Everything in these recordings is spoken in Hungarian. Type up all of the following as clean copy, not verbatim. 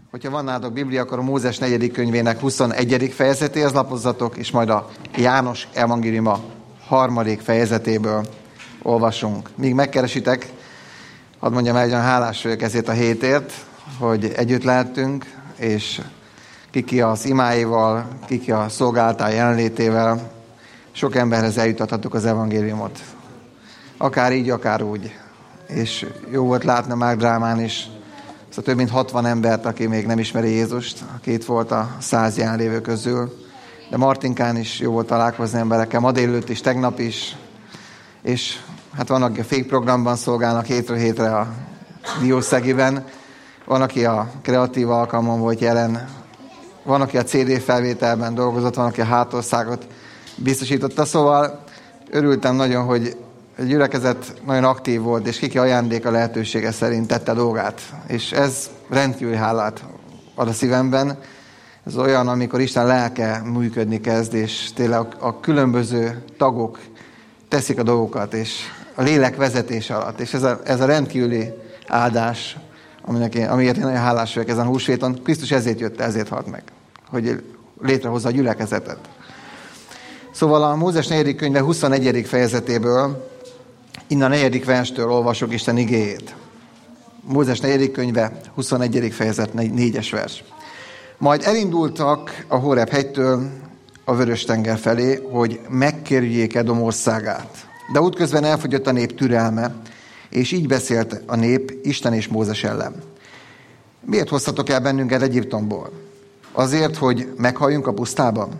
Hogyha van nálatok Biblia, akkor a Mózes 4. könyvének 21. fejezetéhez lapozzatok, és majd a János evangéliuma 3. fejezetéből olvasunk. Míg megkeresitek, hadd mondjam el, hogy hálás vagyok ezért a hétért, hogy együtt lehettünk, és kiki az imáival, kiki a szolgálatá jelenlétével sok emberhez eljutathattuk az evangéliumot. Akár így, akár úgy. És jó volt látni a Mágdrámán is azt a több mint 60 embert, aki még nem ismeri Jézust, aki itt volt a 100 jelenlévő közül. De Martinkán is jó volt találkozni emberekkel, ma délelőtt is, tegnap is. És hát van, aki a fékprogramban szolgálnak hétről hétre a Diószegiben, van, aki a kreatív alkalmon volt jelen, van, aki a CD felvételben dolgozott, van, aki a hátországot biztosította. Szóval örültem nagyon, hogy a gyülekezet nagyon aktív volt, és kiki ajándéka lehetősége szerint tette dolgát. És ez rendkívüli hálát ad a szívemben. Ez olyan, amikor Isten lelke működni kezd, és tényleg a különböző tagok teszik a dolgokat, és a lélek vezetés alatt. És ez a rendkívüli áldás, amiért én nagyon hálás vagyok ezen a húsvéton. Krisztus ezért jött, ezért halt meg, hogy létrehozza a gyülekezetet. Szóval a Mózes 4. könyve 21. fejezetéből, innen a 4. verstől olvasok Isten igéjét. Mózes 4. könyve, 21. fejezet, 4. vers. Majd elindultak a Hóreb hegytől a Vörös-tenger felé, hogy megkerüljék Edom országát. De útközben elfogyott a nép türelme, és így beszélt a nép Isten és Mózes ellen. Miért hoztatok el bennünket Egyiptomból? Azért, hogy meghalljunk a pusztában?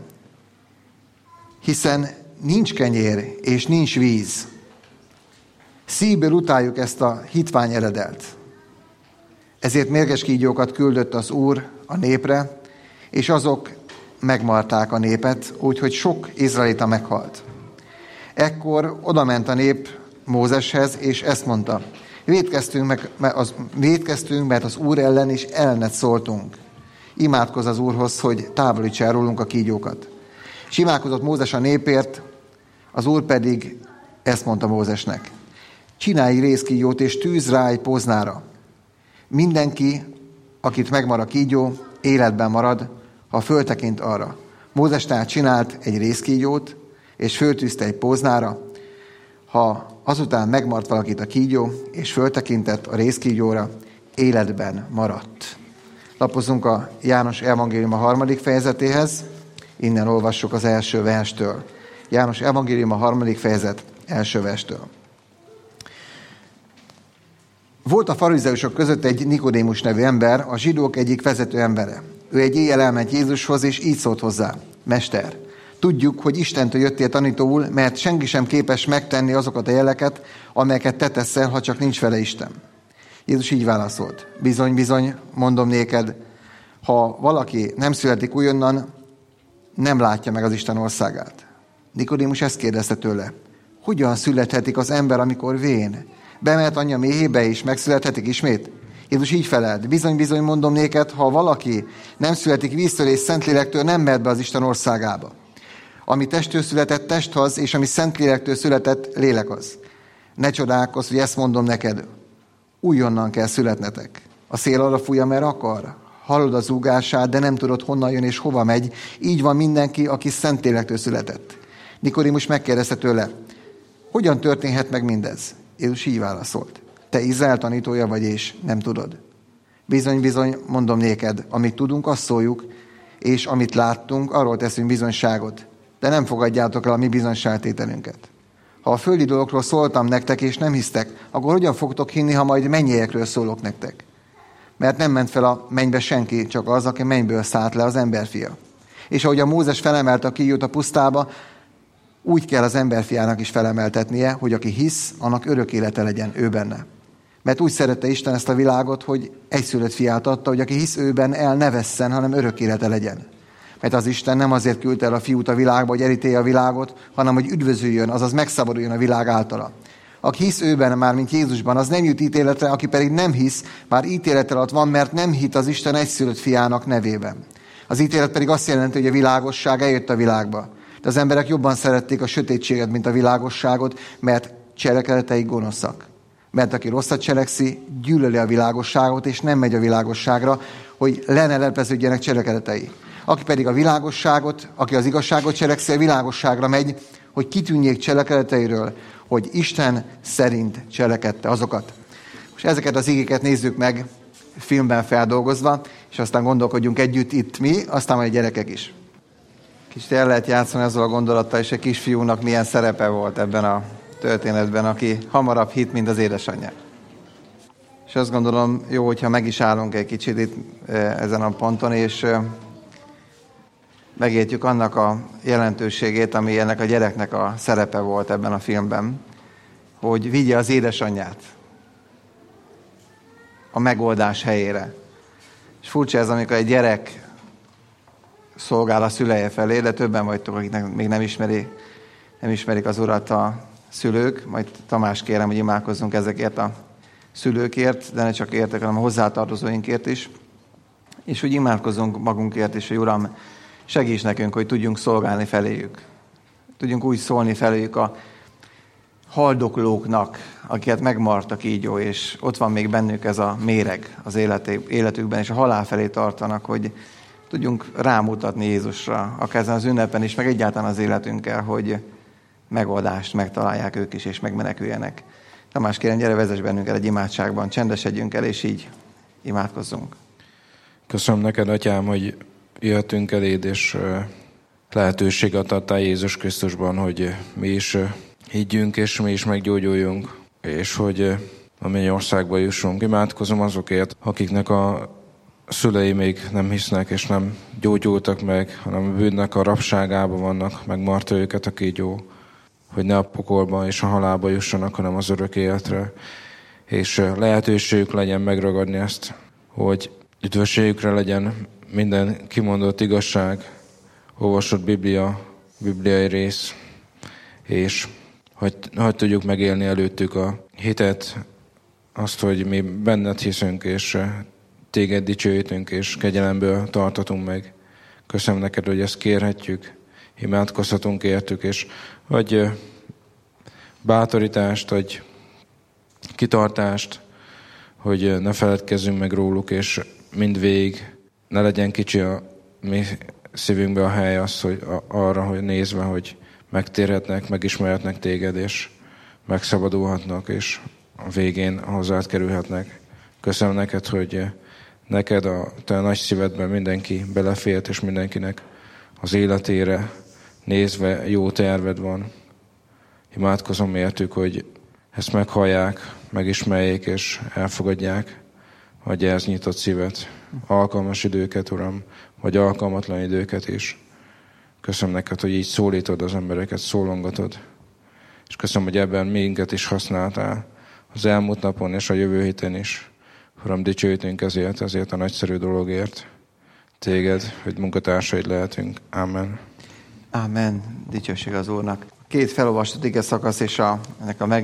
Hiszen nincs kenyér, és nincs víz. Szívből utáljuk ezt a hitvány eredelt. Ezért mérges kígyókat küldött az Úr a népre, és azok megmarták a népet, úgyhogy sok izraelita meghalt. Ekkor odament a nép Mózeshez, és ezt mondta: vétkeztünk, mert az Úr ellen is ellenet szóltunk. Imádkozz az Úrhoz, hogy távolítsa el rólunk a kígyókat. És imádkozott Mózes a népért, az Úr pedig ezt mondta Mózesnek: csinálj rézkígyót, és tűz rá egy póznára. Mindenki, akit megmar a kígyó, életben marad, ha föltekint arra. Mózes tehát csinált egy rézkígyót, és föltűzte egy póznára. Ha azután megmart valakit a kígyó, és föltekintett a rézkígyóra, életben maradt. Lapozzunk a János evangéliuma 3. fejezetéhez, innen olvassuk az első verstől. János evangéliuma 3. fejezet, első verstől. Volt a farizeusok között egy Nikodémus nevű ember, a zsidók egyik vezető embere. Ő egy éjjel elment Jézushoz, és így szólt hozzá: Mester, tudjuk, hogy Istentől jöttél tanítóul, mert senki sem képes megtenni azokat a jeleket, amelyeket te teszel, ha csak nincs vele Isten. Jézus így válaszolt: bizony, bizony, mondom néked, ha valaki nem születik újonnan, nem látja meg az Isten országát. Nikodémus ezt kérdezte tőle: hogyan születhetik az ember, amikor vén? Bemehet anyja méhébe, és megszülethetik ismét? Jézus így felelt: bizony, bizony, mondom néked, ha valaki nem születik víztől és Szentlélektől, nem mehet be az Isten országába. Ami testtől született, testhoz, és ami Szentlélektől született, lélekhoz. Ne csodálkozz, hogy ezt mondom neked, újonnan kell születnetek. A szél arra fúj, amerre akar. Hallod az zúgását, de nem tudod, honnan jön és hova megy. Így van mindenki, aki Szentlélektől született. Nikodémus megkérdezte tőle: hogyan történhet meg mindez? Jézus így válaszolt: te Izrael tanítója vagy, és nem tudod. Bizony, bizony, mondom néked, amit tudunk, azt szóljuk, és amit láttunk, arról teszünk bizonyságot. De nem fogadjátok el a mi bizonyságtételünket. Ha a földi dolgokról szóltam nektek, és nem hisztek, akkor hogyan fogtok hinni, ha majd mennyiekről szólok nektek? Mert nem ment fel a mennybe senki, csak az, aki mennyből szállt le, az emberfia. És ahogy a Mózes felemelte a kígyót a pusztába, úgy kell az emberfiának is felemeltetnie, hogy aki hisz, annak örök élete legyen ő benne. Mert úgy szerette Isten ezt a világot, hogy egyszülött fiát adta, hogy aki hisz őben, el ne vesszen, hanem örök élete legyen. Mert az Isten nem azért küldte el a fiút a világba, hogy elítélje a világot, hanem hogy üdvözüljön, azaz megszabaduljon a világ általa. Aki hisz őben, már mint Jézusban, az nem jut ítéletre, aki pedig nem hisz, már ítélet alatt van, mert nem hitt az Isten egyszülött fiának nevében. Az ítélet pedig azt jelenti, hogy a világosság eljött a világba. De az emberek jobban szerették a sötétséget, mint a világosságot, mert cselekedeteik gonoszak. Mert aki rosszat cselekszi, gyűlöli a világosságot, és nem megy a világosságra, hogy le ne lepleződjenek cselekedetei. Aki pedig a világosságot, aki az igazságot cselekszi, a világosságra megy, hogy kitűnjék cselekedeteiről, hogy Isten szerint cselekedte azokat. Most ezeket az igéket nézzük meg filmben feldolgozva, és aztán gondolkodjunk együtt itt mi, aztán majd a gyerekek is. Kicsit el lehet játszani azzal a gondolattal, és a kisfiúnak milyen szerepe volt ebben a történetben, aki hamarabb hitt, mint az édesanyja. És azt gondolom, jó, hogyha meg is állunk egy kicsit itt ezen a ponton, és megértjük annak a jelentőségét, ami ennek a gyereknek a szerepe volt ebben a filmben, hogy vigye az édesanyját a megoldás helyére. És furcsa ez, amikor egy gyerek szolgál a szüleje felé, de többen vagytok, akik még nem ismerik az Urat a szülők. Majd Tamás kérem, hogy imádkozzunk ezekért a szülőkért, de ne csak értek, hanem a hozzátartozóinkért is. És hogy imádkozzunk magunkért is, hogy Uram, segíts nekünk, hogy tudjunk szolgálni feléjük. Tudjunk úgy szólni feléjük a haldoklóknak, akiket megmartak kígyó, és ott van még bennük ez a méreg az életükben, és a halál felé tartanak, hogy tudjunk rámutatni Jézusra, akár ezen az ünnepen is, meg egyáltalán az életünkkel, hogy megoldást megtalálják ők is, és megmeneküljenek. Tamás, kérem, gyere, vezess bennünket egy imádságban, csendesedjünk el, és így imádkozzunk. Köszönöm neked, Atyám, hogy jöttünk eléd, és lehetőséget adtál Jézus Krisztusban, hogy mi is higgyünk, és mi is meggyógyuljunk, és hogy a mennyországba jussunk. Imádkozom azokért, akiknek a szülei még nem hisznek, és nem gyógyultak meg, hanem a bűnnek a rabságában vannak, megmarta őket a kígyó, hogy ne a pokolba és a halálba jussanak, hanem az örök életre. És lehetőségük legyen megragadni ezt, hogy üdvösségükre legyen minden kimondott igazság, olvasott bibliai rész, és hogy tudjuk megélni előttük a hitet, azt, hogy mi benned hiszünk, és téged dicsőítünk, és kegyelemből tartatunk meg. Köszönöm neked, hogy ezt kérhetjük, imádkozhatunk értük, és hogy bátorítást, hogy kitartást, hogy ne feledkezzünk meg róluk, és mindvégig ne legyen kicsi a mi szívünkbe a hely az, hogy arra, hogy nézve, hogy megtérhetnek, megismerhetnek téged, és megszabadulhatnak, és a végén hozzád kerülhetnek. Köszönöm neked, hogy neked a te nagy szívedben mindenki belefért, és mindenkinek az életére nézve jó terved van. Imádkozom értük, hogy ezt meghallják, megismerjék, és elfogadják, hogy ez nyitott szívet, alkalmas időket, Uram, vagy alkalmatlan időket is. Köszönöm neked, hogy így szólítod az embereket, szólongatod. És köszönöm, hogy ebben minket is használtál az elmúlt napon és a jövő héten is. Uram, dicsőítünk ezért a nagyszerű dologért. Téged, hogy munkatársaid lehetünk. Amen. Amen. Dicsőség az Úrnak. Két felolvasott ige szakasz és ennek a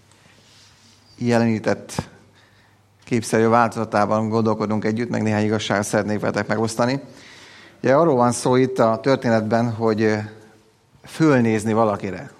megjelenített képszerű változatában gondolkodunk együtt, meg néhány igazságot szeretnék veletek megosztani. Ugye arról van szó itt a történetben, hogy fölnézni valakire.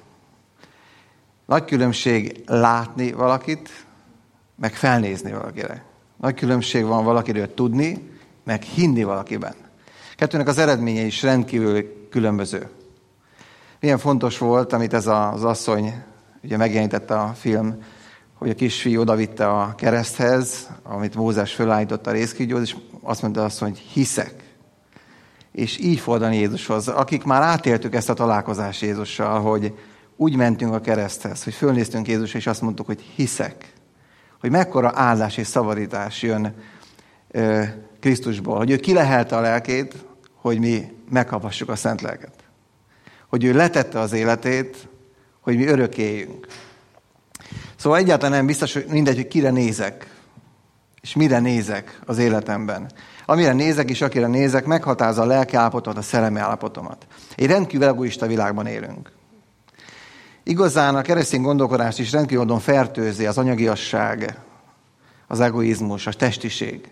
Nagy különbség látni valakit, meg felnézni valakire. Nagy különbség van valakiről tudni, meg hinni valakiben. Kettőnek az eredménye is rendkívül különböző. Milyen fontos volt, amit ez az asszony ugye megjelenítette a film, hogy a kisfiú odavitte a kereszthez, amit Mózes fölállított a rézkígyóhoz, és azt mondta azt, hogy hiszek. És így fordulni Jézushoz. Akik már átéltük ezt a találkozást Jézussal, hogy úgy mentünk a kereszthez, hogy fölnéztünk Jézusra, és azt mondtuk, hogy hiszek. Hogy mekkora áldás és szabadítás jön Krisztusból. Hogy ő kilehelte a lelkét, hogy mi megkaphassuk a szent lelket. Hogy ő letette az életét, hogy mi örökké éljünk. Szóval egyáltalán nem biztos, hogy mindegy, hogy kire nézek, és mire nézek az életemben. Amire nézek és akire nézek, meghatározza a lelki állapotomat, a szellemi állapotomat. Egy rendkívül egoista világban élünk. Igazán a keresztény gondolkodást is rendkívül módon fertőzi az anyagiasság, az egoizmus, a testiség,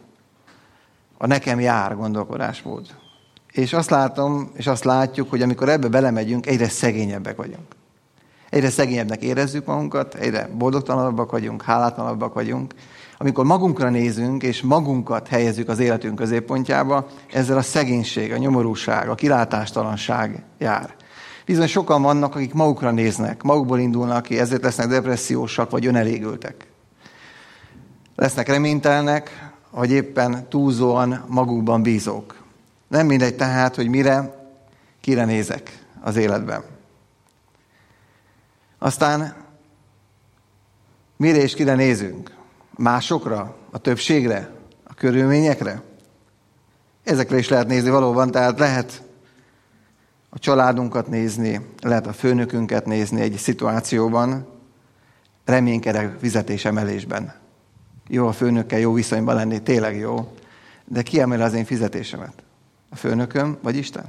a nekem jár gondolkodásmód. És azt látom, és azt látjuk, hogy amikor ebbe belemegyünk, egyre szegényebbek vagyunk. Egyre szegényebbnek érezzük magunkat, egyre boldogtalanabbak vagyunk, hálátlanabbak vagyunk. Amikor magunkra nézünk, és magunkat helyezzük az életünk középpontjába, ezzel a szegénység, a nyomorúság, a kilátástalanság jár. Bizony sokan vannak, akik magukra néznek, magukból indulnak ki, ezért lesznek depressziósak, vagy önelégültek. Lesznek reménytelenek, vagy éppen túlzóan magukban bízók. Nem mindegy tehát, hogy kire nézek az életben. Aztán mire és kire nézünk? Másokra? A többségre? A körülményekre? Ezekre is lehet nézni valóban, tehát lehet a családunkat nézni, lehet a főnökünket nézni egy szituációban, reménykedek fizetésemelésben. Jó a főnökkel jó viszonyban lenni, tényleg jó, de ki emeli az én fizetésemet? A főnököm vagy Isten?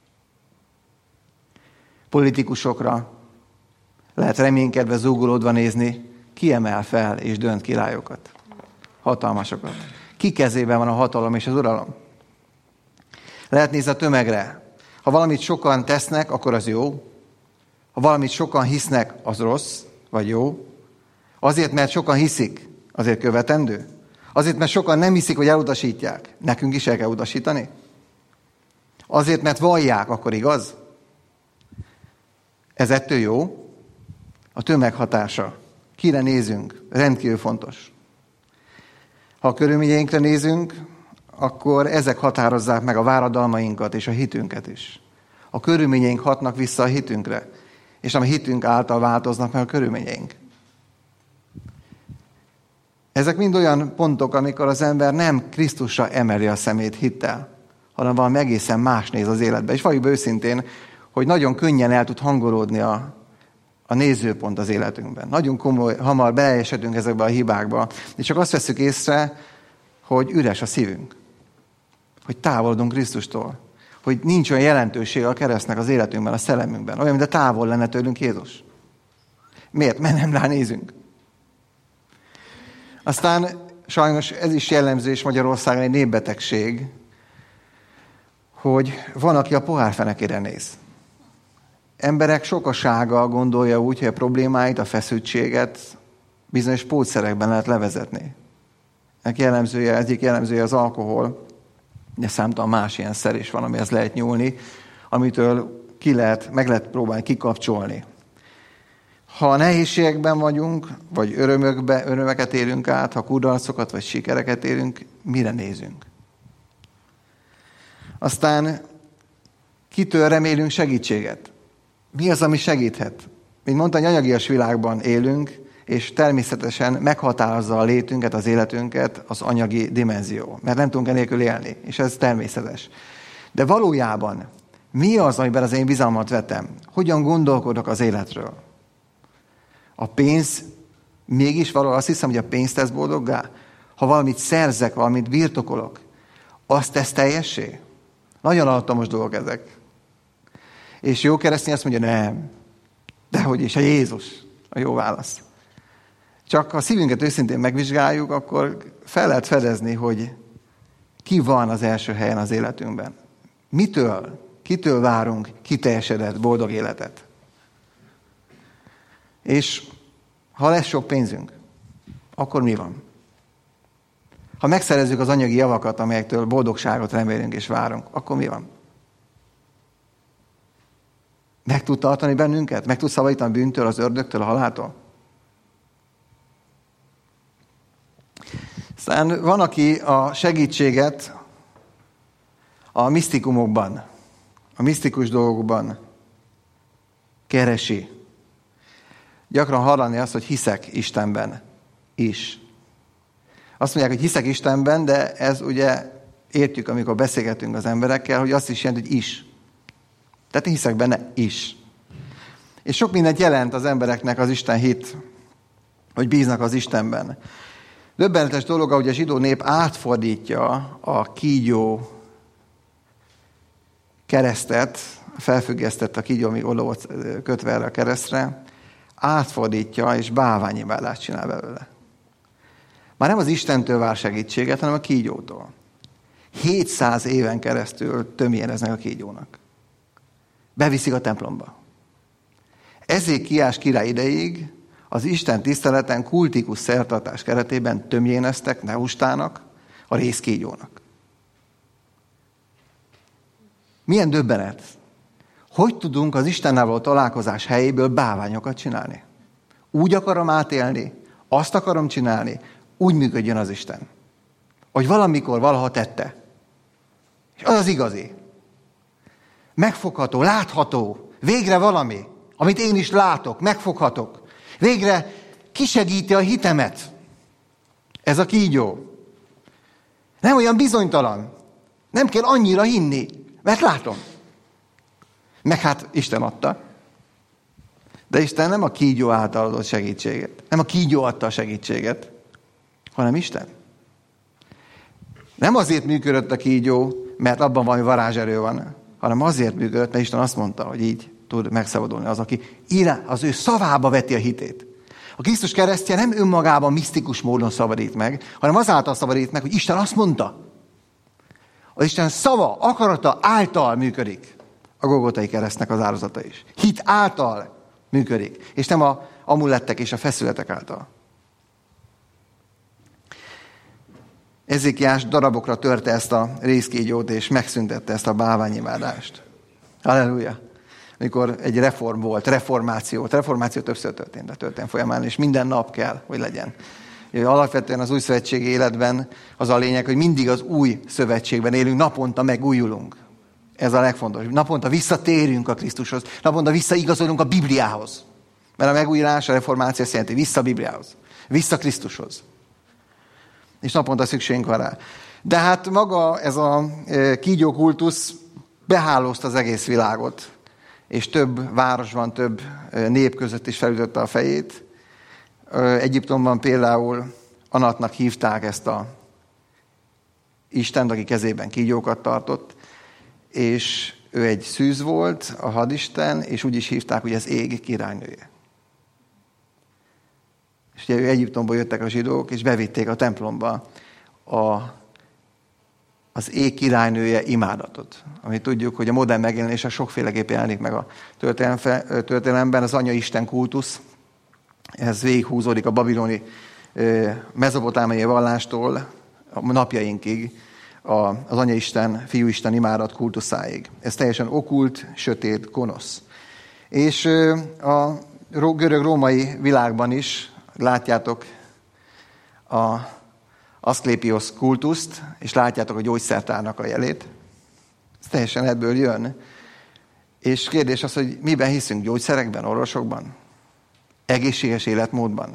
Politikusokra lehet reménykedve, zúgolódva nézni, ki emel fel és dönt királyokat, hatalmasokat. Ki kezében van a hatalom és az uralom? Lehet nézni a tömegre. Ha valamit sokan tesznek, akkor az jó. Ha valamit sokan hisznek, az rossz vagy jó. Azért, mert sokan hiszik, azért követendő. Azért, mert sokan nem hiszik, hogy elutasítják. Nekünk is el kell utasítani. Azért, mert vallják, akkor igaz? Ez ettől jó? A tömeg hatása. Kire nézünk? Rendkívül fontos. Ha a körülményeinkre nézünk, akkor ezek határozzák meg a váradalmainkat és a hitünket is. A körülményeink hatnak vissza a hitünkre, és a hitünk által változnak meg a körülményeink. Ezek mind olyan pontok, amikor az ember nem Krisztusra emeli a szemét hittel, hanem valami egészen más néz az életbe. És valljuk be őszintén, hogy nagyon könnyen el tud hangolódni a nézőpont az életünkben. Nagyon hamar beleesedünk ezekbe a hibákba, és csak azt veszük észre, hogy üres a szívünk. Hogy távolodunk Krisztustól. Hogy nincs olyan jelentősége a keresztnek az életünkben, a szellemünkben. Olyan, mint a távol lenne tőlünk Jézus. Miért? Mert nem ránézünk. Aztán sajnos ez is jellemző, és Magyarországon egy népbetegség, hogy van, aki a pohárfenekére néz. Emberek sokasága gondolja úgy, hogy a problémáit, a feszültséget bizonyos pótszerekben lehet levezetni. Egyik jellemzője az alkohol, de számtalan más ilyen szer is van, amihez lehet nyúlni, amitől meg lehet próbálni kikapcsolni. Ha nehézségekben vagyunk, vagy örömöket érünk át, ha kudarcokat vagy sikereket érünk, mire nézünk? Aztán kitől remélünk segítséget? Mi az, ami segíthet? Mint mondta, egy anyagias világban élünk, és természetesen meghatározza a létünket, az életünket az anyagi dimenzió. Mert nem tudunk enélkül élni, és ez természetes. De valójában mi az, amiben az én bizalmat vetem? Hogyan gondolkodok az életről? A pénz mégis valahol azt hiszem, hogy a pénz tesz boldoggá? Ha valamit szerzek, valamit birtokolok, azt tesz teljessé? Nagyon alattomos dolgok ezek. És jó keresztény azt mondja, nem. Dehogy is, a Jézus a jó válasz. Csak ha a szívünket őszintén megvizsgáljuk, akkor fel lehet fedezni, hogy ki van az első helyen az életünkben. Kitől várunk kiteljesedett, boldog életet? És ha lesz sok pénzünk, akkor mi van? Ha megszerezzük az anyagi javakat, amelyektől boldogságot remélünk és várunk, akkor mi van? Meg tud tartani bennünket? Meg tud szabadítani a bűntől, az ördögtől, a haláltól? Aztán van, aki a segítséget a misztikumokban, a misztikus dolgokban keresi. Gyakran hallani azt, hogy hiszek Istenben is. Azt mondják, hogy hiszek Istenben, de ez ugye értjük, amikor beszélgetünk az emberekkel, hogy azt is jelenti, hogy is. Tehát én hiszek benne is. És sok mindent jelent az embereknek az Isten hit, hogy bíznak az Istenben. Döbbenetes dolog, ahogy a zsidó nép átfordítja a kígyó keresztet, felfüggesztett a kígyó, ami oda volt kötve erre a keresztre, átfordítja és bálványimádlást csinál belőle. Már nem az Istentől vár segítséget, hanem a kígyótól. 700 éven keresztül tömjéreznek a kígyónak. Beviszik a templomba. Ezékiás király idejéig az Isten tiszteleten kultikus szertartás keretében tömjéneztek Nehustának, a rézkígyónak. Milyen döbbenet! Hogy tudunk az Istennel való találkozás helyéből bálványokat csinálni? Úgy akarom átélni, azt akarom csinálni, úgy működjön az Isten. Hogy valamikor, valaha tette. És az az igazi. Megfogható, látható, végre valami, amit én is látok, megfoghatok. Végre kisegíti a hitemet. Ez a kígyó. Nem olyan bizonytalan. Nem kell annyira hinni, mert látom. Meg hát Isten adta. De Isten nem a kígyó által adott segítséget. Nem a kígyó adta a segítséget, hanem Isten. Nem azért működött a kígyó, mert abban valami varázserő van, hanem azért működött, mert Isten azt mondta, hogy így tud megszabadulni az, aki az ő szavába veti a hitét. A Krisztus keresztje nem önmagában misztikus módon szabadít meg, hanem azáltal szabadít meg, hogy Isten azt mondta. Az Isten szava, akarata által működik a Golgotai keresztnek az áldozata is. Hit által működik, és nem a amulettek és a feszületek által. Ezékiás darabokra törte ezt a rézkígyót, és megszüntette ezt a bálványimádást. Halleluja! Amikor egy reform volt, reformáció többször történt a történelem folyamán, és minden nap kell, hogy legyen. Alapvetően az új szövetségi életben az a lényeg, hogy mindig az új szövetségben élünk, naponta megújulunk. Ez a legfontosabb. Naponta visszatérünk a Krisztushoz, naponta visszaigazolunk a Bibliához. Mert a megújulás, a reformáció azt jelenti vissza a Bibliához, vissza Krisztushoz. És naponta szükségünk van rá. De hát maga ez a kígyókultusz behálózta az egész világot, és több városban, több nép között is felütötte a fejét. Egyiptomban például Anatnak hívták ezt a Istent, aki kezében kígyókat tartott, és ő egy szűz volt, a hadisten, és úgy is hívták, hogy ez ég királynője. És ugye Egyiptomból jöttek a zsidók, és bevitték a templomba az ég királynője imádatot. Amit tudjuk, hogy a modern megjelenése sokféleképpen jelenik meg a történelemben, az anyaisten kultusz. Ez végighúzódik a babiloni mezopotámiai vallástól a napjainkig, az anyaisten, fiúisten imádat kultuszáig. Ez teljesen okkult, sötét, gonosz. És a görög-római világban is látjátok a Aszklépios kultuszt, és látjátok a gyógyszertárnak a jelét. Ez teljesen ebből jön. És kérdés az, hogy miben hiszünk? Gyógyszerekben, orvosokban? Egészséges életmódban?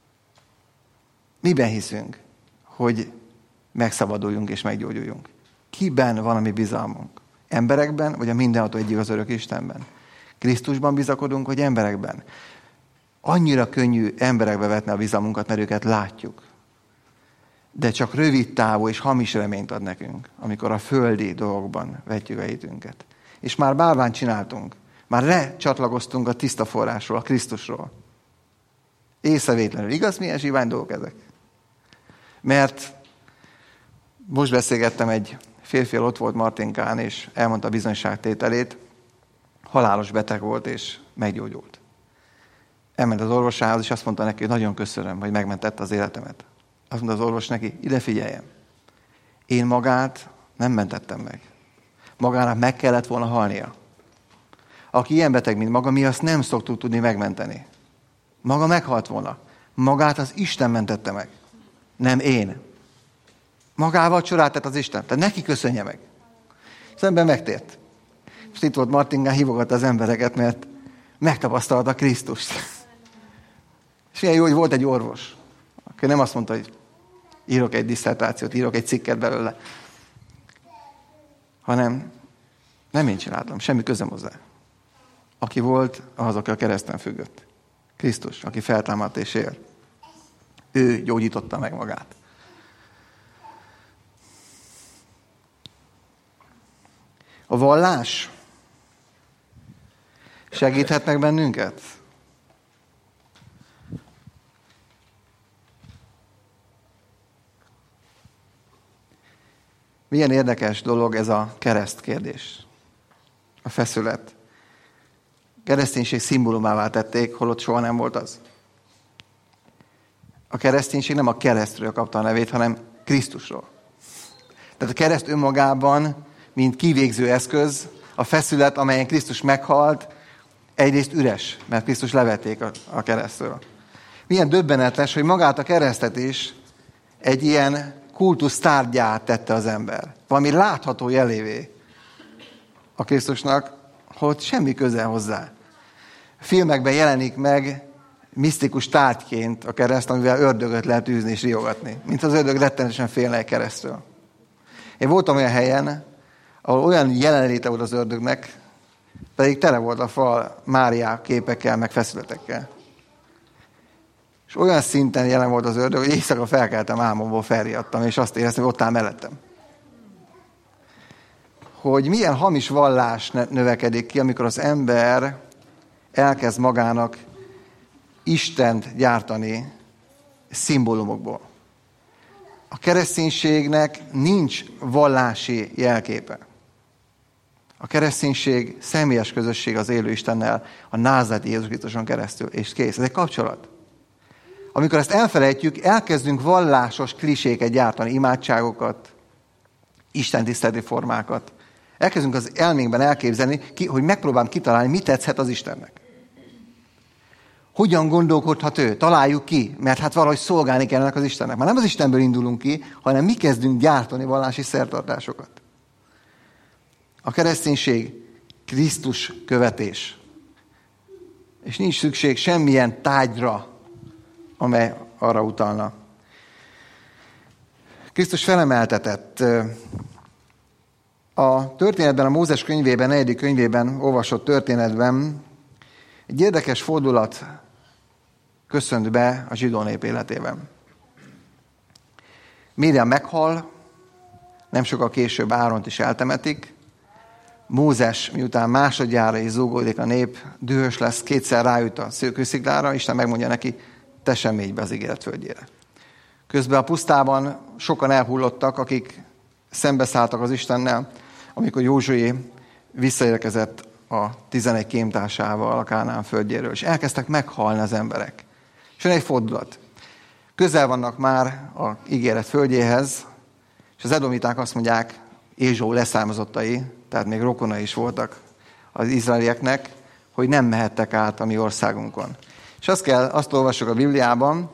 Miben hiszünk, hogy megszabaduljunk és meggyógyuljunk? Kiben van a mi bizalmunk? Emberekben, vagy a mindenható egyigaz örök Istenben? Krisztusban bizakodunk, vagy emberekben? Annyira könnyű emberekbe vetni a bizalmunkat, mert őket látjuk. De csak rövid távú és hamis reményt ad nekünk, amikor a földi dolgokban vetjük a hitünket. És már bálványt csináltunk. Már lecsatlakoztunk a tiszta forrásról, a Krisztusról. Észrevétlenül. Igaz, milyen zsivány dolgok ezek? Mert most beszélgettem egy férfival, ott volt Martinkán, és elmondta a bizonyságtételét. Halálos beteg volt, és meggyógyult. Elment az orvosához, és azt mondta neki, hogy nagyon köszönöm, hogy megmentette az életemet. Azt mondta az orvos neki, ide figyeljem. Én magát nem mentettem meg. Magának meg kellett volna halnia. Aki ilyen beteg, mint maga, mi azt nem szoktuk tudni megmenteni. Maga meghalt volna. Magát az Isten mentette meg. Nem én. Magával csodát tett az Isten. Tehát neki köszönje meg. Szemben megtért. És itt volt Martingán, hívogatta az embereket, mert megtapasztalta Krisztust. És ilyen jó, hogy volt egy orvos, aki nem azt mondta, hogy írok egy disszertációt, írok egy cikket belőle, hanem nem én csináltam, semmi közöm hozzá. Aki volt, az, aki a kereszten függött. Krisztus, aki feltámadt és él. Ő gyógyította meg magát. A vallás segíthet meg bennünket? Milyen érdekes dolog ez a kereszt kérdés. A feszület. kereszténység szimbólumává tették, holott soha nem volt az. A kereszténység nem a keresztről kapta a nevét, hanem Krisztusról. Tehát a kereszt önmagában, mint kivégző eszköz, a feszület, amelyen Krisztus meghalt, egyrészt üres, mert Krisztus levették a keresztről. Milyen döbbenetes, hogy magát a keresztet is egy ilyen kultusz tárgyát tette az ember. Valami látható jelévé a Krisztusnak, hogy semmi köze hozzá. A filmekben jelenik meg misztikus tárgyként a kereszt, amivel ördögöt lehet űzni és riogatni. Mint az ördög rettenetesen félne egy keresztről. Én voltam olyan helyen, ahol olyan jelenléte volt az ördögnek, pedig tele volt a fal Mária képekkel, meg feszületekkel. És olyan szinten jelen volt az ördög, hogy éjszaka felkeltem álmomból, felriadtam, és azt éreztem, hogy ott áll mellettem. Hogy milyen hamis vallás növekedik ki, amikor az ember elkezd magának Istent gyártani szimbólumokból. A kereszténységnek nincs vallási jelképe. A kereszténység személyes közösség az élő Istennel, a názáreti Jézus Krisztuson keresztül, és kész. Ez egy kapcsolat. Amikor ezt elfelejtjük, elkezdünk vallásos kliséket gyártani, imádságokat, istentiszteleti formákat. Elkezdünk az elménkben elképzelni, hogy megpróbálom kitalálni, mit tetszhet az Istennek. Hogyan gondolkodhat ő? Találjuk ki, mert hát valahogy szolgálni kellene az Istennek. Már nem az Istenből indulunk ki, hanem mi kezdünk gyártani vallási szertartásokat. A kereszténység Krisztus követés. És nincs szükség semmilyen tárgyra, amely arra utalna. Krisztus felemeltetett. A történetben, a Mózes könyvében, 4. könyvében olvasott történetben egy érdekes fordulat köszönt be a zsidó nép életében. Miriam meghal, nem sokkal később Áront is eltemetik. Mózes, miután másodjára is zúgódik a nép, dühös lesz, kétszer rájut a szőkősziklára, Isten megmondja neki, te sem mégy be az ígéret földjére. Közben a pusztában sokan elhullottak, akik szembeszálltak az Istennel, amikor Józsué visszaérkezett a 11 kémtársával a Kánaán földjéről, és elkezdtek meghalni az emberek. És jön egy fordulat. Közel vannak már a ígéret földjéhez, és az edomiták azt mondják, Ézsó leszármazottai, tehát még rokonai is voltak az izraelieknek, hogy nem mehettek át a mi országunkon. És azt olvassuk a Bibliában,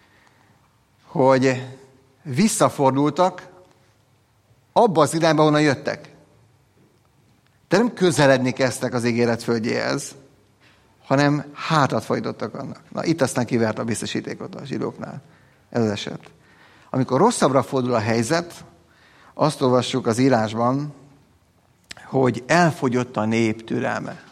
hogy visszafordultak abba az irányba, honnan jöttek. De nem közeledni kezdtek az ígéret földjéhez, hanem hátat fordítottak annak. Na, itt aztán kivert a biztosítékot a zsidóknál. Ez az eset. Amikor rosszabbra fordul a helyzet, azt olvassuk az írásban, hogy elfogyott a nép türelme.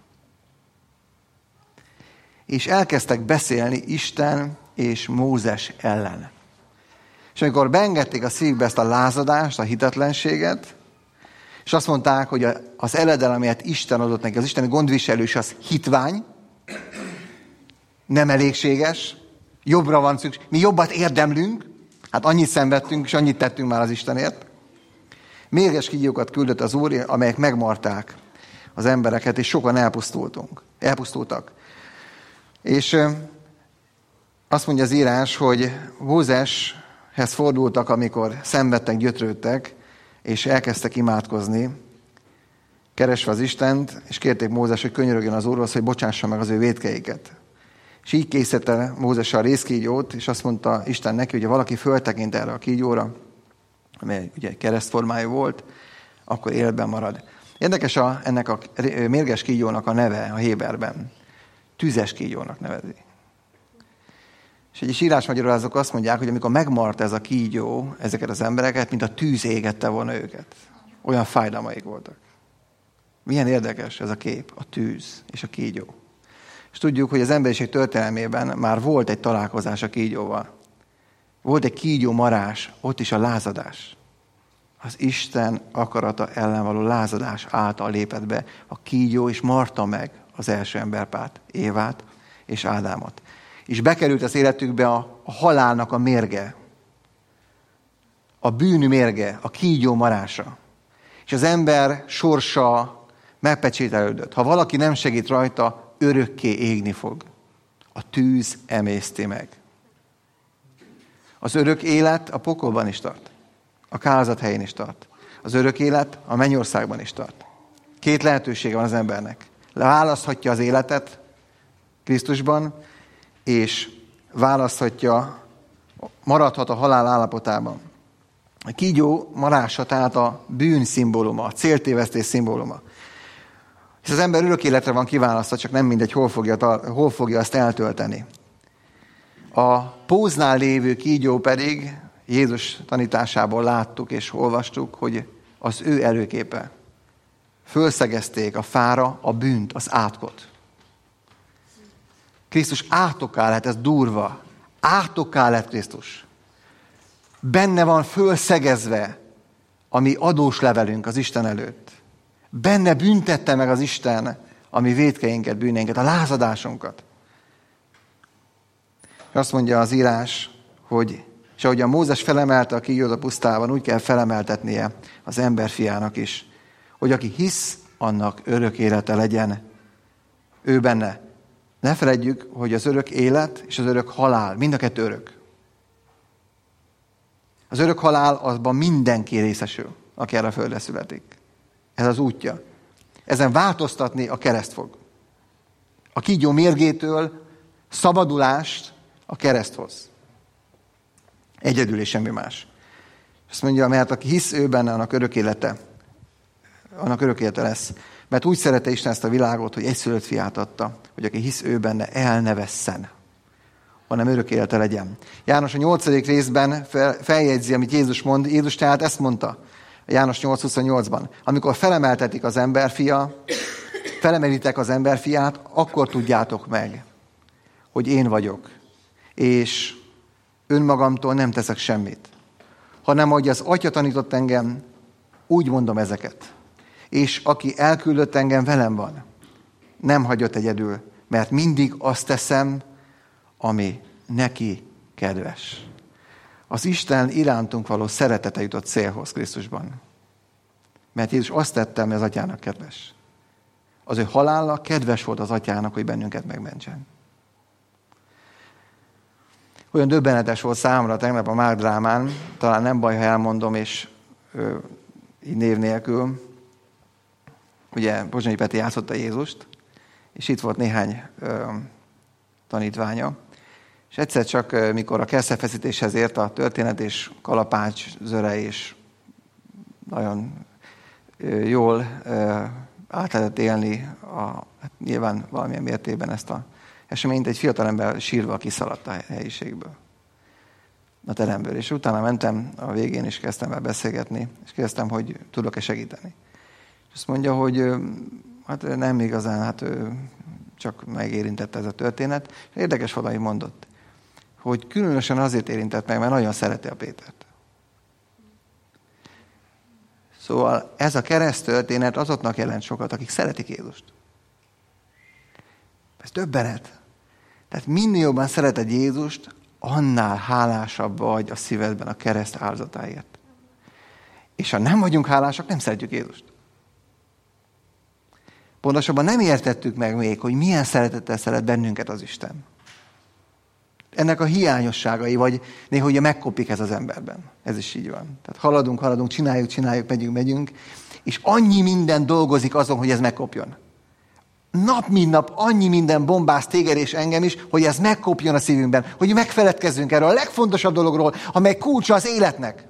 És elkezdtek beszélni Isten és Mózes ellen. És amikor beengedték a szívükbe ezt a lázadást, a hitetlenséget, és azt mondták, hogy az eledel, amelyet Isten adott neki, az isteni gondviselős, az hitvány, nem elégséges, jobbra van szükség. Mi jobbat érdemlünk, hát annyit szenvedtünk, és annyit tettünk már az Istenért. Mérges kígyókat küldött az Úr, amelyek megmarták az embereket, és sokan elpusztultak. És azt mondja az írás, hogy Mózeshez fordultak, amikor szenvedtek, gyötrődtek, és elkezdtek imádkozni, keresve az Istent, és kérték Mózes, hogy könyörögjön az Úrhoz, hogy bocsássa meg az ő vétkeiket. És így készítette Mózes a rézkígyót, és azt mondta Isten neki, hogy ha valaki föltekint erre a kígyóra, amely ugye keresztformájú volt, akkor életben marad. Érdekes ennek a mérges kígyónak a neve a héberben. Tüzes kígyónak nevezi. És egy írásmagyarázók azt mondják, hogy amikor megmart ez a kígyó ezeket az embereket, mint a tűz égette volna őket. Olyan fájdalmaik voltak. Milyen érdekes ez a kép, a tűz és a kígyó. És tudjuk, hogy az emberiség történelmében már volt egy találkozás a kígyóval. Volt egy kígyó marás, ott is a lázadás. Az Isten akarata ellen való lázadás által lépett be a kígyó, és marta meg az első emberpárt, Évát és Ádámot. És bekerült az életükbe a halálnak a mérge, a bűn mérge, a kígyó marása. És az ember sorsa megpecsételődött. Ha valaki nem segít rajta, örökké égni fog. A tűz emészti meg. Az örök élet a pokolban is tart. A kárhozat helyén is tart. Az örök élet a mennyországban is tart. 2 lehetősége van az embernek. Választhatja az életet Krisztusban, és választhatja, maradhat a halál állapotában. A kígyó marása, tehát a bűn szimbóluma, a céltévesztés szimbóluma. És az ember örök életre van kiválasztva, csak nem mindegy, hol fogja azt eltölteni. A póznál lévő kígyó pedig Jézus tanításából láttuk és olvastuk, hogy az ő előképe. Fölszegezték a fára a bűnt, az átkot. Krisztus átokká lett, ez durva. Átokká lett Krisztus. Benne van fölszegezve a mi adós levelünk az Isten előtt. Benne büntette meg az Isten a mi vétkeinket, bűneinket, a lázadásunkat. És azt mondja az írás, hogy és ahogyan Mózes felemelte a kígyót a pusztában, úgy kell felemeltetnie az emberfiának is, hogy aki hisz, annak örök élete legyen ő benne. Ne feledjük, hogy az örök élet és az örök halál, mind a 2 örök. Az örök halál, azban mindenki részesül, aki erre a földre születik. Ez az útja. Ezen változtatni a kereszt fog. A kígyó mérgétől szabadulást a kereszt hoz. Egyedül és semmi más. Azt mondja, mert aki hisz ő benne, annak örök élete lesz. Mert úgy szerette Isten ezt a világot, hogy egyszülött fiát adta, hogy aki hisz ő benne, el ne vesszen, hanem örök élete legyen. János a 8. részben feljegyzi, amit Jézus mond. Jézus tehát ezt mondta, János 8:28-ban. Amikor felemelitek az emberfiát, akkor tudjátok meg, hogy én vagyok, és önmagamtól nem teszek semmit, hanem ahogy az Atya tanított engem, úgy mondom ezeket. És aki elküldött engem, velem van. Nem hagyott egyedül, mert mindig azt teszem, ami neki kedves. Az Isten irántunk való szeretete jutott célhoz Krisztusban. Mert Jézus azt tette, ami az Atyának kedves. Az ő halála kedves volt az Atyának, hogy bennünket megmentsen. Olyan döbbenetes volt számomra tegnap a Mágdrámán, talán nem baj, ha elmondom, és így név nélkül. Ugye Pozsonyi Peti játszotta Jézust, és itt volt néhány tanítványa. És egyszer csak, mikor a keresztfeszítéshez ért a történet, és kalapács, zöre, és nagyon jól át lehetett élni nyilván valamilyen mértékben ezt a eseményt, egy fiatalember sírva kiszaladt a helyiségből, a teremből. És utána mentem a végén, és kezdtem el beszélgetni, és kérdeztem, hogy tudok-e segíteni. És azt mondja, hogy hát nem igazán, hát csak megérintette ez a történet. És érdekes valami mondott, hogy különösen azért érintett meg, mert nagyon szereti a Pétert. Szóval ez a kereszttörténet azoknak jelent sokat, akik szeretik Jézust. Ez döbbenet. Tehát minél jobban szereted Jézust, annál hálásabb vagy a szívedben a kereszt áldozatáért. És ha nem vagyunk hálásak, nem szeretjük Jézust. Pontosabban nem értettük meg még, hogy milyen szeretettel szeret bennünket az Isten. Ennek a hiányosságai, vagy néha ugye megkopik ez az emberben. Ez is így van. Tehát haladunk, csináljuk, megyünk, és annyi minden dolgozik azon, hogy ez megkopjon. Nap mint nap annyi minden bombáz téged és engem is, hogy ez megkopjon a szívünkben, hogy megfeledkezzünk erről a legfontosabb dologról, amely kulcsa az életnek.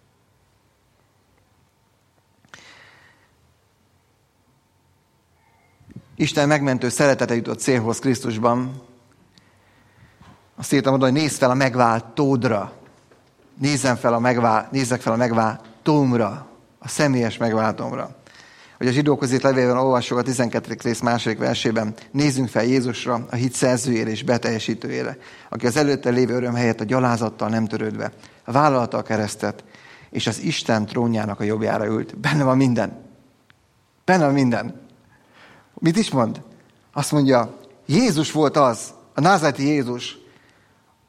Isten megmentő szeretete jutott célhoz Krisztusban. Azt írtam oda, hogy nézz fel a megváltódra. Nézzek fel a megváltómra, a személyes megváltómra. Hogy a zsidókhoz írt levélben olvassuk a 12. rész 2. versében, nézzünk fel Jézusra, a hit szerzőjére és beteljesítőjére, aki az előtte lévő öröm helyett a gyalázattal nem törődve, vállalta a keresztet, és az Isten trónjának a jobbjára ült. Benne van minden. Benne van minden. Mit is mond? Azt mondja, Jézus volt az, a názáreti Jézus,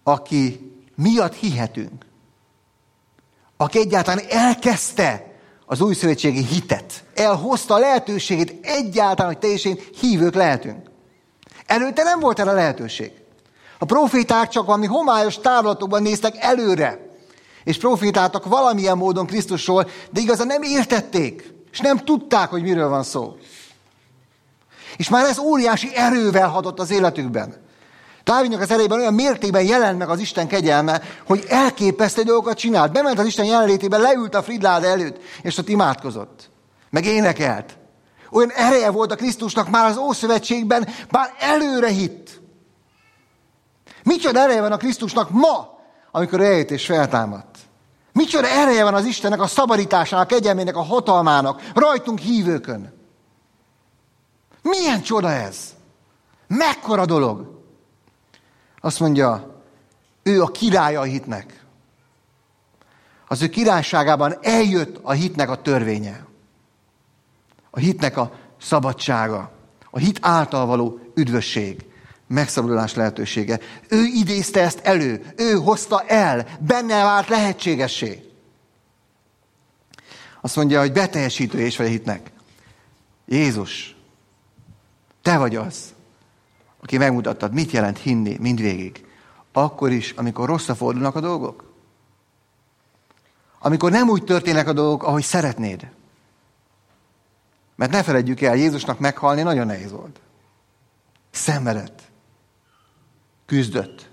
aki miatt hihetünk. Aki egyáltalán elkezdte az új szövetségi hitet. Elhozta a lehetőségét egyáltalán, hogy teljesen hívők lehetünk. Előtte nem volt erre lehetőség. A proféták csak valami homályos távlatokban néztek előre, és profétáltak valamilyen módon Krisztusról, de igazán nem értették, és nem tudták, hogy miről van szó. És már ez óriási erővel hatott az életükben. Dávidnak az erejében olyan mértékben jelent meg az Isten kegyelme, hogy elképesztő dolgokat csinált. Bement az Isten jelenlétében, leült a Fridláda előtt, és ott imádkozott. Meg énekelt. Olyan ereje volt a Krisztusnak már az Ószövetségben, bár előre hitt. Micsoda ereje van a Krisztusnak ma, amikor eljött és feltámadt. Micsoda ereje van az Istennek a szabadításának, a kegyelmének, a hatalmának, rajtunk hívőkön. Milyen csoda ez? Mekkora dolog? Azt mondja, ő a királya a hitnek. Az ő királyságában eljött a hitnek a törvénye. A hitnek a szabadsága. A hit által való üdvösség. Megszabadulás lehetősége. Ő idézte ezt elő. Ő hozta el. Benne vált lehetségessé. Azt mondja, hogy beteljesítője is vagy a hitnek. Jézus, te vagy az, aki megmutattad, mit jelent hinni mindvégig. Akkor is, amikor rosszra fordulnak a dolgok. Amikor nem úgy történnek a dolgok, ahogy szeretnéd. Mert ne feledjük el, Jézusnak meghalni nagyon nehéz volt. Szenvedett. Küzdött.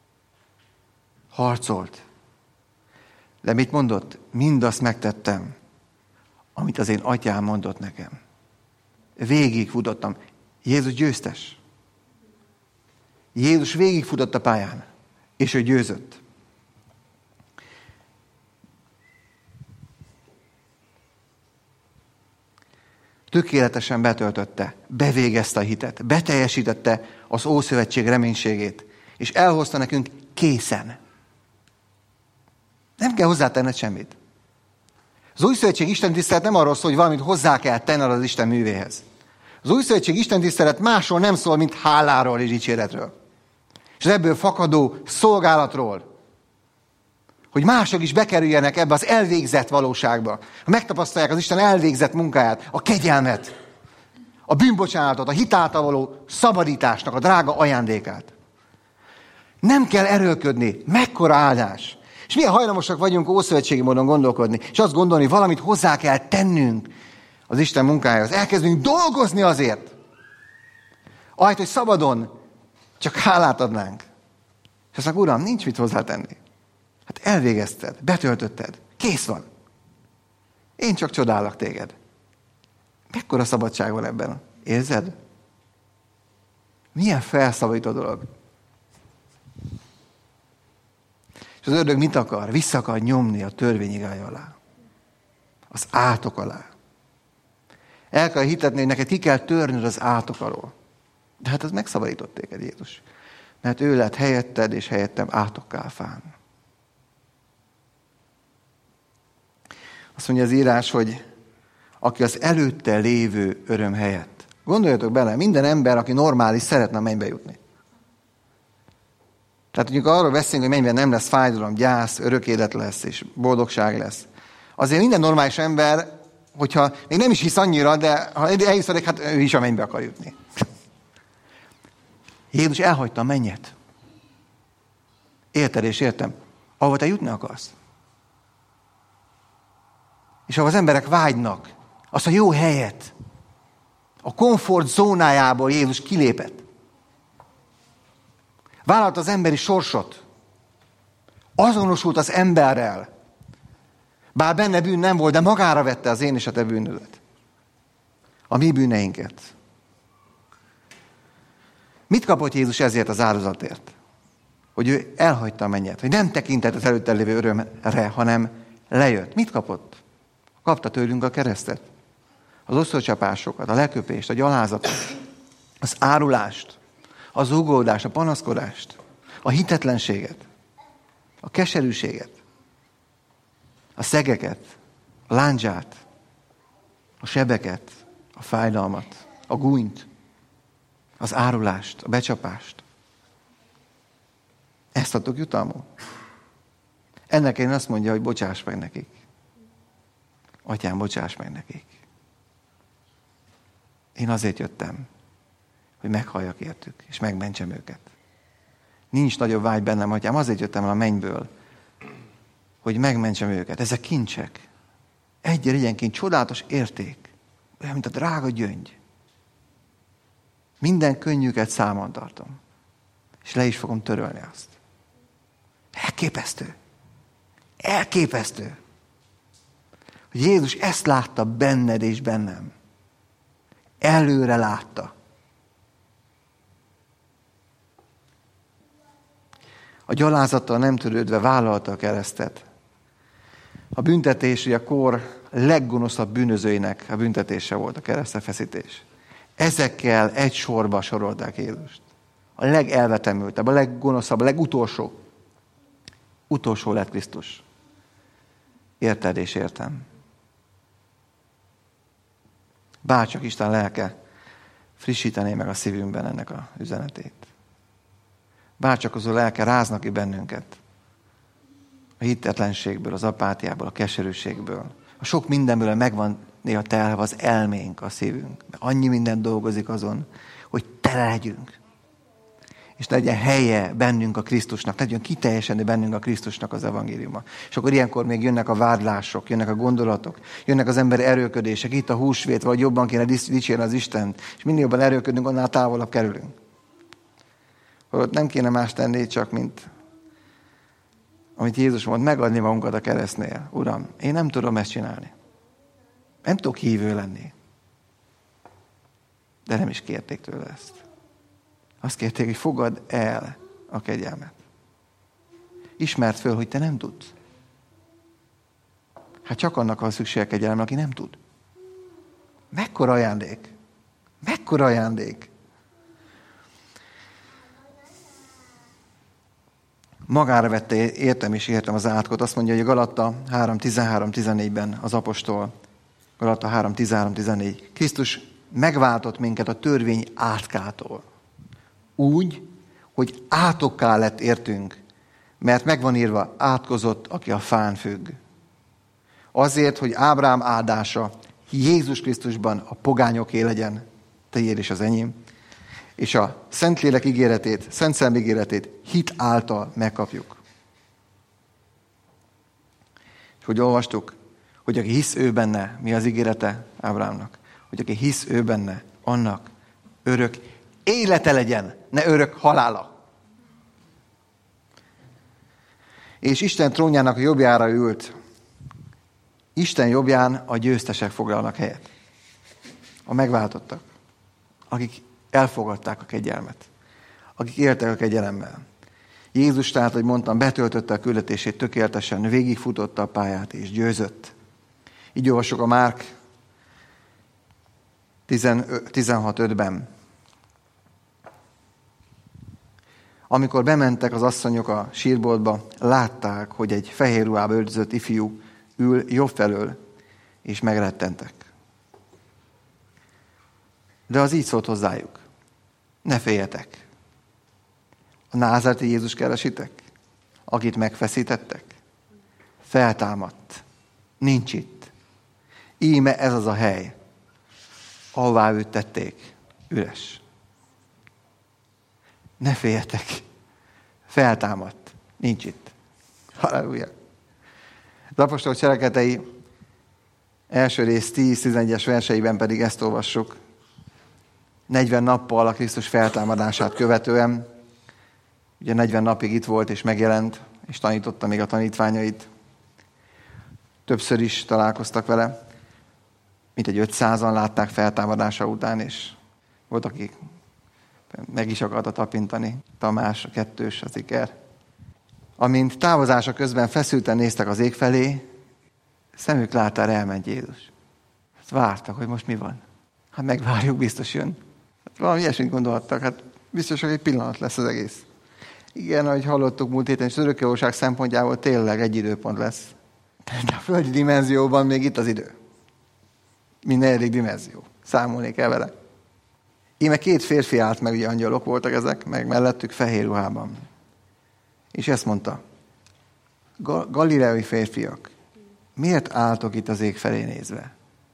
Harcolt. De mit mondott? Mindazt megtettem, amit az én atyám mondott nekem. Végigfutottam. Jézus győztes. Jézus végigfutott a pályán, és ő győzött. Tökéletesen betöltötte, bevégezte a hitet, beteljesítette az Ószövetség reménységét, és elhozta nekünk készen. Nem kell hozzátenned semmit. Az Új Szövetség istentisztelet nem arról szól, hogy valamit hozzá kell tenned az Isten művéhez. Az Új Szövetség istentisztelet másról nem szól, mint háláról és dicséretről. És az ebből fakadó szolgálatról, hogy mások is bekerüljenek ebbe az elvégzett valóságba. Ha megtapasztalják az Isten elvégzett munkáját, a kegyelmet, a bűnbocsánatot, a hitáltal való szabadításnak a drága ajándékát. Nem kell erőlködni, mekkora áldás. És milyen hajlamosak vagyunk ószövetségi módon gondolkodni, és azt gondolni, hogy valamit hozzá kell tennünk az Isten munkájához. Elkezdünk dolgozni azért. Ahelyett, hogy szabadon csak hálát adnánk. És azt mondjuk, Uram, nincs mit hozzátenni. Hát elvégezted, betöltötted, kész van. Én csak csodálok téged. Mekkora szabadság van ebben? Érzed? Milyen felszabadító dolog. És az ördög mit akar? Vissza akar nyomni a törvény igája alá. Az átok alá. El kell hitetni, hogy neked ki kell törnöd az átok alól. De hát az megszabadított téged Jézus. Mert ő lett helyetted, és helyettem átokkálfán. Azt mondja az írás, hogy aki az előtte lévő öröm helyett. Gondoljatok bele, minden ember, aki normális, szeretne a mennybe jutni. Tehát mondjuk arról beszélünk, hogy mennyben nem lesz fájdalom, gyász, örök élet lesz, és boldogság lesz. Azért minden normális ember, hogyha még nem is hisz annyira, de ha elhisz addig, hát ő is a mennybe akar jutni. Jézus elhagyta a mennyet. Érted és értem. Ahova te jutni akarsz. És ahol az emberek vágynak, azt a jó helyet, a komfort zónájából Jézus kilépett. Vállalta az emberi sorsot. Azonosult az emberrel. Bár benne bűn nem volt, de magára vette az én és a te bűnödet. A mi bűneinket. Mit kapott Jézus ezért az áldozatért? Hogy ő elhagyta a mennyet. Hogy nem tekintett az előtte lévő örömre, hanem lejött. Mit kapott? Kapta tőlünk a keresztet. Az osztócsapásokat, a leköpést, a gyalázatot, az árulást, az ugódást, a panaszkodást, a hitetlenséget, a keserűséget, a szegeket, a lándzsát, a sebeket, a fájdalmat, a gúnyt, az árulást, a becsapást. Ezt adtok jutalmul. Ennek én azt mondja, hogy bocsáss meg nekik. Atyám, bocsáss meg nekik. Én azért jöttem, hogy meghalljak értük, és megmentsem őket. Nincs nagyobb vágy bennem, Atyám, azért jöttem el a mennyből, hogy megmentsem őket. Ezek kincsek. Egyre ilyenként csodálatos érték. Olyan, mint a drága gyöngy. Minden könnyűket számon tartom. És le is fogom törölni azt. Elképesztő. Elképesztő. Hogy Jézus ezt látta benned és bennem. Előre látta. A gyalázattal nem törődve vállalta a keresztet. A büntetés, hogy a kor leggonoszabb bűnözőinek a büntetése volt a keresztfeszítés. Ezekkel egy sorba sorolták Jézust. A legelvetemültebb, a leggonoszabb, a legutolsó. Utolsó lett Krisztus. Érted és értem. Bárcsak Isten lelke frissítené meg a szívünkben ennek az üzenetét. Bárcsak az a lelke rázna ki bennünket. A hitetlenségből, az apátiából, a keserűségből. A sok mindenből megvan néha telve az elménk, a szívünk. Annyi minden dolgozik azon, hogy tele legyünk. És legyen helye bennünk a Krisztusnak, legyen kiteljesedni bennünk a Krisztusnak az evangéliuma. És akkor ilyenkor még jönnek a vádlások, jönnek a gondolatok, jönnek az ember erőködések, itt a húsvét, vagy jobban kéne dicsérni az Istent, és minél jobban erőködünk, annál távolabb kerülünk. Holott nem kéne más tenni, csak mint amit Jézus mond, megadni magunkat a keresztnél. Uram, én nem tudom ezt csinálni. Nem tudok hívő lenni. De nem is kérték tőle ezt. Azt kérték, hogy fogadd el a kegyelmet. Ismerd föl, hogy te nem tudsz. Hát csak annak van szükség a kegyelemre, aki nem tud. Mekkora ajándék? Mekkora ajándék? Magára vette, értem és értem az átkot. Azt mondja, hogy Galatta 3:13-14-ben az apostol. Galatta 3:13-14. Krisztus megváltott minket a törvény átkától. Úgy, hogy átokká lett értünk, mert megvan írva, átkozott, aki a fán függ. Azért, hogy Ábrahám áldása Jézus Krisztusban a pogányoké legyen, tiéd és az enyém, és a Szentlélek ígéretét, Szent Szellem ígéretét hit által megkapjuk. És hogy olvastuk, hogy aki hisz ő benne, mi az ígérete Ábrahámnak? Hogy aki hisz ő benne, annak örök élete legyen, ne örök halála. És Isten trónjának a jobbjára ült. Isten jobbján a győztesek foglalnak helyet. A megváltottak. Akik elfogadták a kegyelmet. Akik éltek a kegyelemmel. Jézus tehát, hogy mondtam, betöltötte a küldetését tökéletesen, végigfutotta a pályát és győzött. Így olvasok a Márk 16:5-ben. Amikor bementek az asszonyok a sírboltba, látták, hogy egy fehér ruhába öltözött ifjú ül jobb felől, és megrettentek. De az így szólt hozzájuk. Ne féljetek. A názáreti Jézus keresitek? Akit megfeszítettek? Feltámadt. Nincs itt. Íme ez az a hely, ahová őt tették. Üres. Ne féljetek. Feltámadt. Nincs itt. Halleluja. Az apostol cselekedetei első rész 10-11-es verseiben pedig ezt olvassuk. 40 nappal a Krisztus feltámadását követően, ugye 40 napig itt volt és megjelent, és tanította még a tanítványait. Többször is találkoztak vele, mintegy 500-an látták feltámadása után, és volt, akik meg is akarta tapintani. Tamás, a kettős, az Iker. Amint távozása közben feszülten néztek az ég felé, szemük láttára elment Jézus. Hát vártak, hogy most mi van. Hát megvárjuk, biztos jön. Hát valami ilyesmit gondolhattak, hát biztos, hogy egy pillanat lesz az egész. Igen, ahogy hallottuk múlt héten, és az örökkévalóság szempontjából tényleg egy időpont lesz. De a földi dimenzióban még itt az idő. Minden negyedik dimenzió. Számolni kell vele. Íme 2 férfi állt meg, ugye angyalok voltak ezek, meg mellettük fehér ruhában. És ezt mondta. Galileai férfiak, Miért álltok itt az ég felé nézve?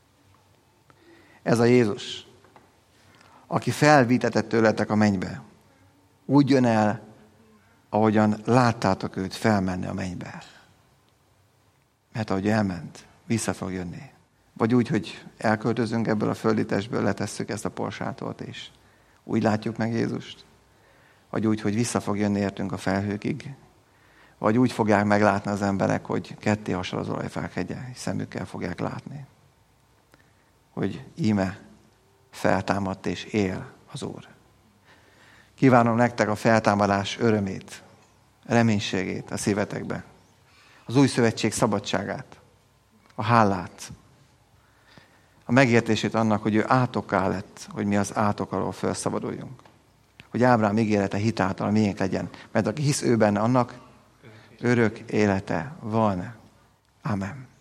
Ez a Jézus, aki felvitetett tőletek a mennybe. Úgy jön el, ahogyan láttátok őt felmenni a mennybe. Mert ahogy elment, vissza fog jönni. Vagy úgy, hogy elköltözünk ebből a földi testből, letesszük ezt a porsátort, és úgy látjuk meg Jézust. Vagy úgy, hogy vissza fog jönni értünk a felhőkig. Vagy úgy fogják meglátni az emberek, hogy ketté hasal az olajfák hegye, és szemükkel fogják látni. Hogy íme feltámadt és él az Úr. Kívánom nektek a feltámadás örömét, reménységét a szívetekbe. Az új szövetség szabadságát, a hálát, a megértését annak, hogy ő átokká lett, hogy mi az átok alól felszabaduljunk. Hogy Ábrám ígérete hitáltal miénk legyen, mert aki hisz ő benne, annak örök élete van. Amen.